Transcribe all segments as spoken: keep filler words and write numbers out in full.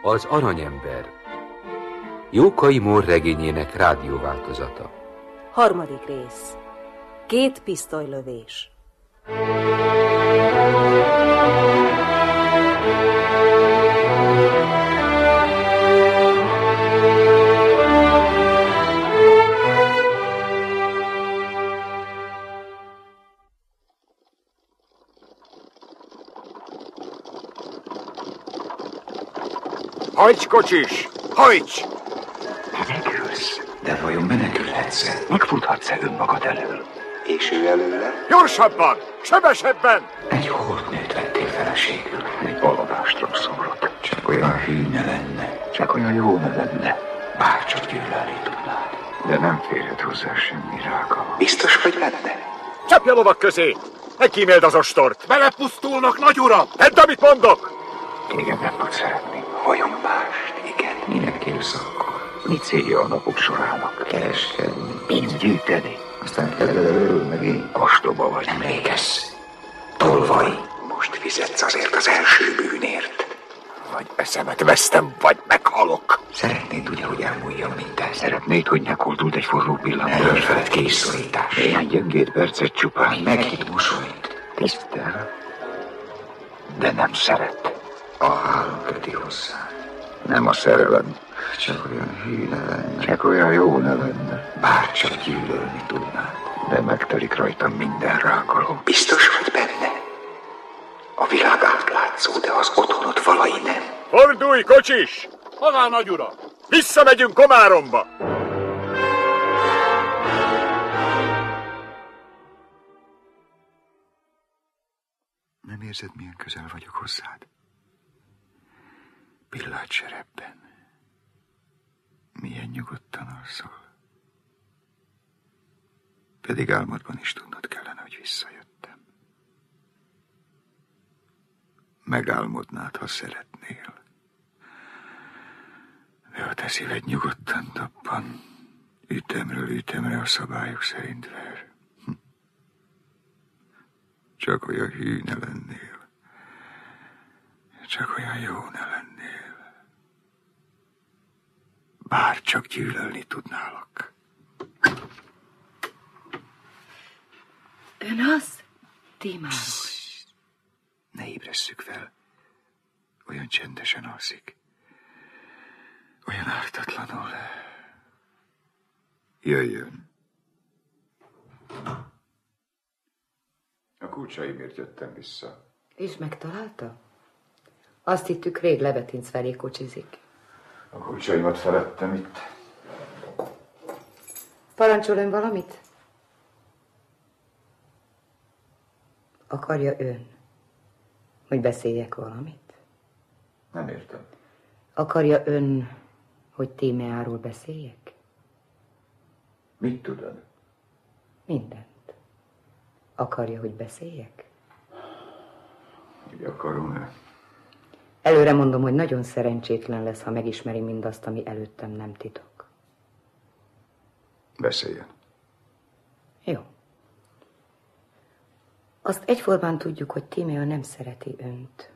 Az Aranyember. Jókai Mór regényének rádióváltozata. Harmadik rész. Két pisztolylövés. Hajts, kocsis! Hajts! Menekülsz? De vajon menekülhetsz-e? Megfuthatsz-e önmagad elől? És ő előle? Gyorsabban! Sebesebben! Egy holdnőt vettél feleségül. Egy baladástról szólott. Csak olyan hűne lenne. Csak olyan jó ne lenne. Bárcsak gyűlölni tudnád. De nem férhet hozzá semmi rága. Biztos vagy benne? Csapj a lovak közé! Megkíméld az ostort! Belepusztulnak, nagy uram! Edd, amit mondok! Téged nem tud szeretni. Vajon mást, igen? Minek kérsz akkor? Mi célja a napok sorának? Kereskedni. Pénzt gyűjteni. Aztán előről meg én. Ostoba vagy. Emlékezz. Tolvaj. Most fizetsz azért az első bűnért. Vagy eszemet vesztem, vagy meghalok. Szeretnéd ugye, hogy elmúljon minden? Szeretnéd, hogy megholdult egy forró pillanat? Örfeled készszorítás. Néhány gyöngét percet csupán. Meghitt mosolyt. Tisztel. De nem szeret. A álom köti hozzá. Nem a szerelem. Csak olyan hű ne lenne. Csak olyan jó ne lenne. Bárcsak gyűlölni tudnád. De megtelik rajtam minden rágalom. Biztos vagy benne? A világ átlátszó, de az otthonod valai nem. Fordulj, kocsis! Hová, nagy uram? Visszamegyünk Komáromba! Nem érzed, milyen közel vagyok hozzád? Pillátserepben. Milyen nyugodtan alszol. Pedig álmodban is tudnod kellene, hogy visszajöttem. Megálmodnád, ha szeretnél. De a te szíved nyugodtan tappan, ütemről ütemre a szabályok szerint ver. Hm. Csak olyan hű ne lennél. Csak olyan jó ne lennél. Bár csak gyűlölni tudnálak. Ön az? Tímáról. Ne ébresszük fel. Olyan csendesen alszik. Olyan ártatlanul. Jöjjön. A kulcsaimért jöttem vissza. És megtalálta? Azt hittük, rég Lebetinc felé kocsizik. A kulcsaimat felettem itt. Parancsol ön valamit? Akarja ön, hogy beszéljek valamit? Nem értem. Akarja ön, hogy Tímeáról beszéljek? Mit tudod? Mindent. Akarja, hogy beszéljek? Így akarom-e? Előre mondom, hogy nagyon szerencsétlen lesz, ha megismeri mindazt, ami előttem nem titok. Beszéljen. Jó. Azt egyformán tudjuk, hogy Tímea nem szereti önt.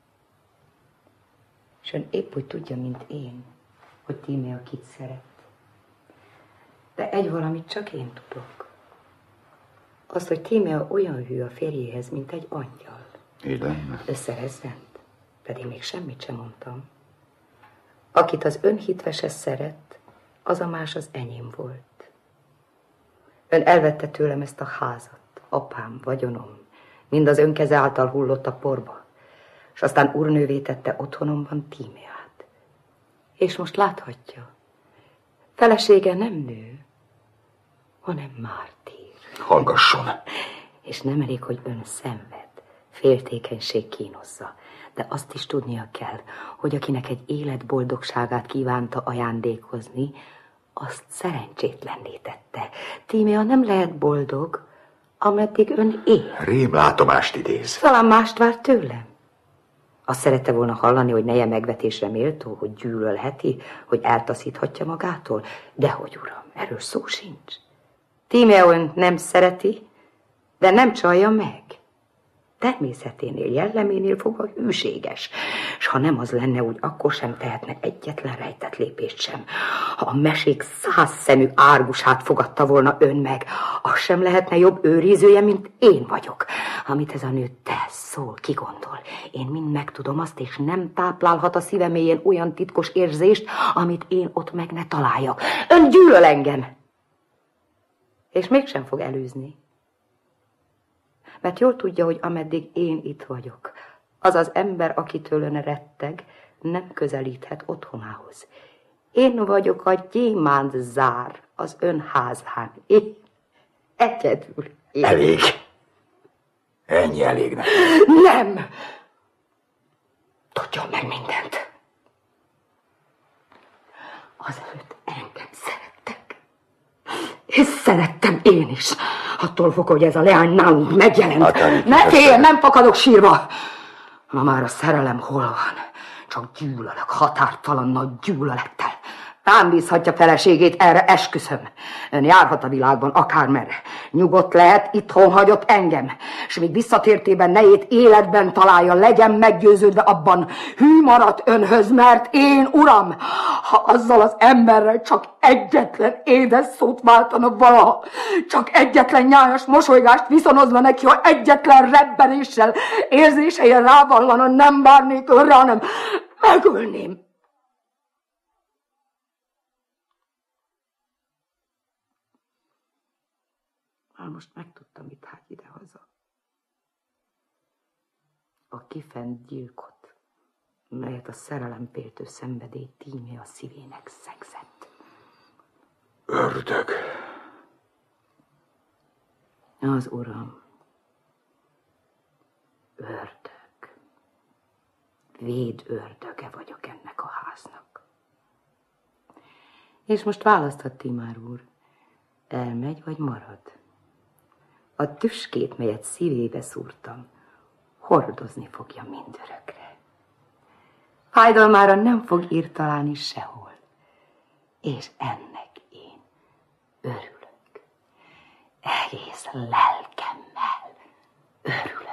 És ön épp úgy tudja, mint én, hogy Tímea kit szeret. De egy valamit csak én tudok. Azt, hogy Tímea olyan hű a férjéhez, mint egy angyal. Így lenne. Összerezzent, pedig még semmit sem mondtam. Akit az ön hitvese szeret, az a más az enyém volt. Ön elvette tőlem ezt a házat, apám, vagyonom, mind az önkeze által hullott a porba, és aztán úrnővé tette otthonomban Tímeát. És most láthatja, felesége nem nő, hanem mártír. Hallgasson! És nem elég, hogy ön szenved, féltékenység kínozza, de azt is tudnia kell, hogy akinek egy élet boldogságát kívánta ajándékozni, azt szerencsétlenné tette. Tímea nem lehet boldog, ameddig ön él. Rémlátomást idéz. Talán mást vár tőlem. Azt szerette volna hallani, hogy neje megvetésre méltó, hogy gyűlölheti, hogy eltaszíthatja magától. Dehogy, uram, erről szó sincs. Tímea ön nem szereti, de nem csalja meg. Természeténél, jelleménél fogva hűséges, s ha nem az lenne, úgy akkor sem tehetne egyetlen rejtett lépést sem. Ha a mesék százszemű árgusát fogadta volna ön meg, az sem lehetne jobb őrizője, mint én vagyok. Amit ez a nő tesz, szól, kigondol. Én mind megtudom azt, és nem táplálhat a szíve mélyén olyan titkos érzést, amit én ott meg ne találjak. Ön gyűlöl engem! És mégsem fog elűzni. Mert jól tudja, hogy ameddig én itt vagyok, az az ember, akitől ön retteg, nem közelíthet otthonához. Én vagyok a gyémánt zár az ön házán. Én egyedül. Én. Elég. Ennyi elég nekem. Nem! Tudjon meg mindent. Azelőtt engem szerettek. És szerettem én is. Attól fog, hogy ez a leány nálunk megjelent. Akár ne félj, nem fakadok sírva. Ma már a szerelem hol van? Csak gyűlölök, határtalan nagy gyűlölettel. Rám bízhatja feleségét, erre esküszöm. Ön járhat a világban akármerre. Nyugodt lehet, itthon hagyott engem. És még visszatértében nejét életben találja, legyen meggyőződve abban. Hű maradt önhöz, mert én, uram, ha azzal az emberrel csak egyetlen édes szót váltana valaha, csak egyetlen nyájas mosolygást viszonozna neki, ha egyetlen rebbenéssel érzésein rávallana, nem várnék önre, hanem megölném. Már most megtudtam, mit hát idehaza. A kifent gyilkot, melyet a szerelempéltő szenvedély tímé a szívének szegzett. Ördög. Az uram. Ördög. Véd ördöge vagyok ennek a háznak. És most választhat, Tímár úr. Elmegy vagy marad? A tüskét, melyet szívébe szúrtam, hordozni fogja mindörökre. Fájdalmára nem fog írtalálni sehol. És ennek én örülök. Egész lelkemmel örülök.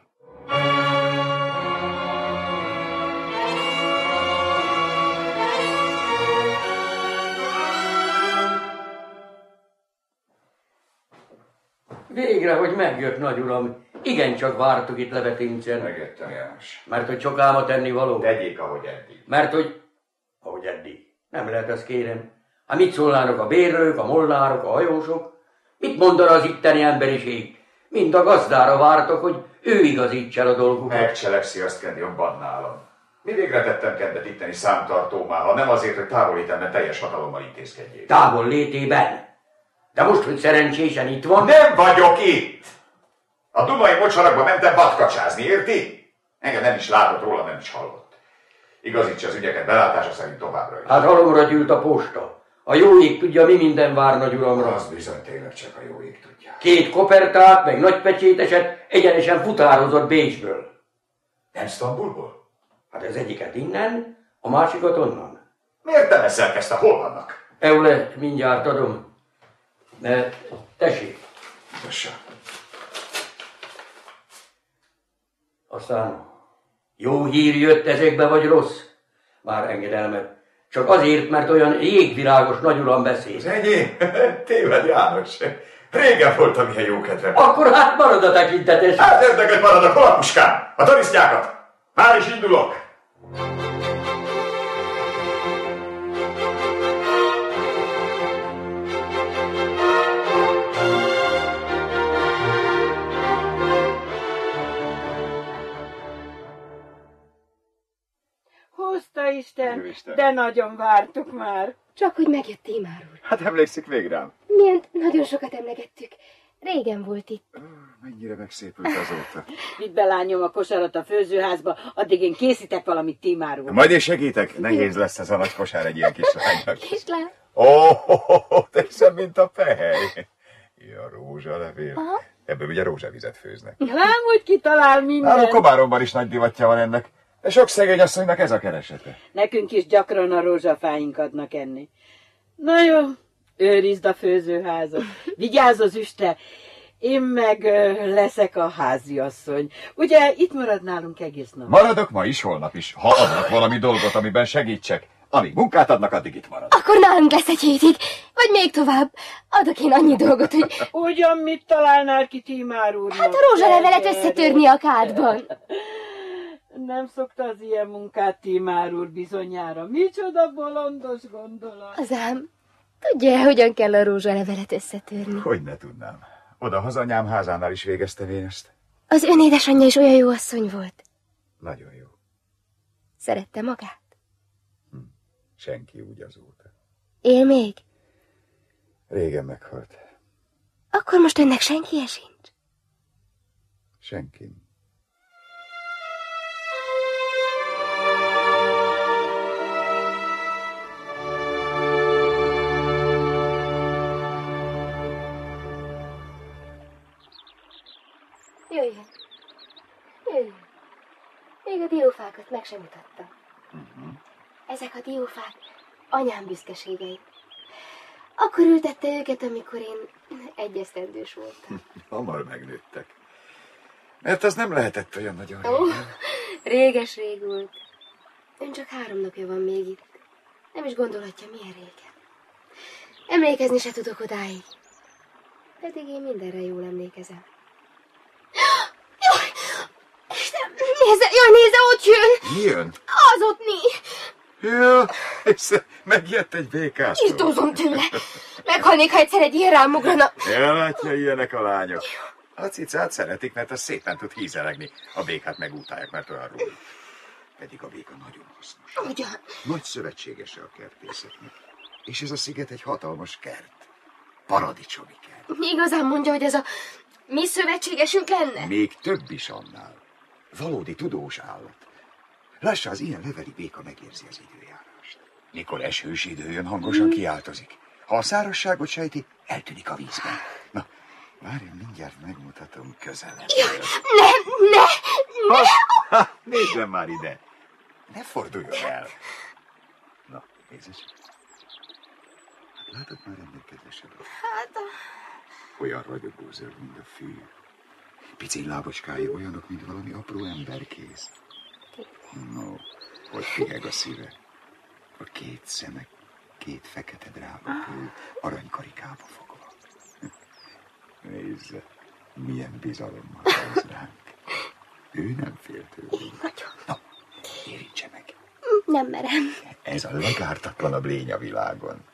Végre, hogy megjött, nagyuram. Igencsak vártuk itt Lebetincen. Megjöttem, János. Mert hogy sok álma tenni való. Tegyék, ahogy eddig. Mert hogy... Ahogy eddig. Nem lehet, ezt kérem. Hát mit szólnának a bérlők, a molnárok, a hajósok? Mit mondana az itteni emberiség? Mind a gazdára vártok, hogy ő igazítsa el a dolgukat. Megcselekszi, azt kell jobban nálam. Mi végre tettem kedvet itteni számtartómá, ha nem azért, hogy távolítemben teljes hatalommal intézkedjék. Távol létében. De most, hogy szerencsésen itt van... Nem vagyok itt! A Dunai mocsarakba mentem vadkacsázni, érti? Engem nem is látott róla, nem is hallott. Igazítsa az ügyeket belátása szerint továbbra is. Hát halomra gyűlt a posta. A jó ég tudja, mi minden vár nagyuramra. Az bizony tényleg csak a jó ég tudja. Két kopertát, meg nagy pecséteset egyenesen futározott Bécsből. Nem Sztambulból? Hát az egyiket innen, a másikat onnan. Miért nem eszel kezdte? Hol vannak? Eule, mindjárt adom. Ne, tessék. Tessa. Aztán jó hír jött ezekbe, vagy rossz? Már engedelmet. Csak azért, mert olyan jégvilágos nagyuram beszél. Az enyém? Téved, János. Régen voltam ilyen jókedvem. Akkor hát marad a tekintetes. Hát érdeket maradok, hol a puskám? A tarisztyákat? Már is indulok. Isten, Isten, de nagyon vártuk már. Csak hogy megjött Tímár úr. Hát emlékszik végre rám. Milyen nagyon sokat emlegettük. Régen volt itt. Ó, mennyire megszépült azóta. Vidd be, lányom, a kosarat a főzőházba, addig én készítek valamit Tímár úr. Majd én segítek, nehéz lesz ez a nagy kosár egy ilyen kislánynak. Kislán? Ó, oh, oh, oh, teszem, mint a pehely. Ja, rózsalevél. Aha. Ebből ugye rózsavizet főznek. Lám, hogy kitalál minden. A Komáromban is nagy divatja van ennek. De sok szegény asszonynak ez a keresete. Nekünk is gyakran a rózsafáink adnak enni. Na jó, őrizd a főzőházat. Vigyázz az üstre. Én meg ö, leszek a háziasszony. Ugye itt marad nálunk egész nap? Maradok ma is, holnap is, ha adnak valami dolgot, amiben segítsek. Amíg munkát adnak, addig itt marad. Akkor nálunk lesz egy hétig, vagy még tovább. Adok én annyi dolgot, hogy... Ugyan mit találnál ki Tímár úrnak? Hát a rózsalevelet összetörni a kádban. Nem szokta az ilyen munkát Tímár úr bizonyára. Micsoda bolondos gondolat. Az ám, tudja, hogyan kell a rózsalevelet összetörni? Hogy ne tudnám. Oda hazanyám házánál is végeztem én ezt. Az ön édesanyja is olyan jó asszony volt. Nagyon jó. Szerette magát? Hm. Senki úgy azóta. Él még? Régen meghalt. Akkor most önnek senki sincs? Senki. Jöjjön. Jöjjön. Még a diófákat meg sem mutattam. Uh-huh. Ezek a diófák anyám büszkeségei. Akkor ültette őket, amikor én egyesztendős voltam. Hamar megnőttek. Mert az nem lehetett olyan nagyon régen. Ó, réges-rég volt. Ön csak három napja van még itt. Nem is gondolhatja, milyen régen. Emlékezni se tudok odáig. Pedig én mindenre jól emlékezem. Jaj! Istenem, nézze, jaj, nézze, ott jön! Mi jön? Az ott mi! Ja, és megjött egy békástól. Irtózom tőle. Meghalnék, ha egyszer egy ilyen rám ugrana. Elátja, ilyenek a lányok. A cicát szeretik, mert az szépen tud hízelegni. A békát megutálják, mert olyan rúg. Pedig a béka nagyon hasznos. Ugyan. Nagy szövetségese a kertészetnek. És ez a sziget egy hatalmas kert. Paradicsomi kert. Igazán mondja, hogy ez a mi szövetségesünk lenne? Még több is annál. Valódi tudós állat. Lássa, az ilyen leveli béka megérzi az időjárást. Mikor esős idő jön, hangosan kiáltozik. Ha a szárazságot sejti, eltűnik a vízben. Na, várjunk, mindjárt megmutatom közelebb. Jaj, ne, ne, ne! Ha, ha, nézzen már ide. Ne forduljon el. Na, nézz is. Látod már ennél kedvesebb? Hát a... Olyan ragyogó zöld, mint a fű. Pici lábacskái olyanok, mint valami apró emberkéz. No, hogy piheg a szíve. A két szeme, két fekete drágakő, aranykarikába fogva. Nézze, milyen bizalommal néz ránk. Ő nem fél tőlünk. Na, érintse meg. Nem merem. Ez a legártatlanabb lény a világon.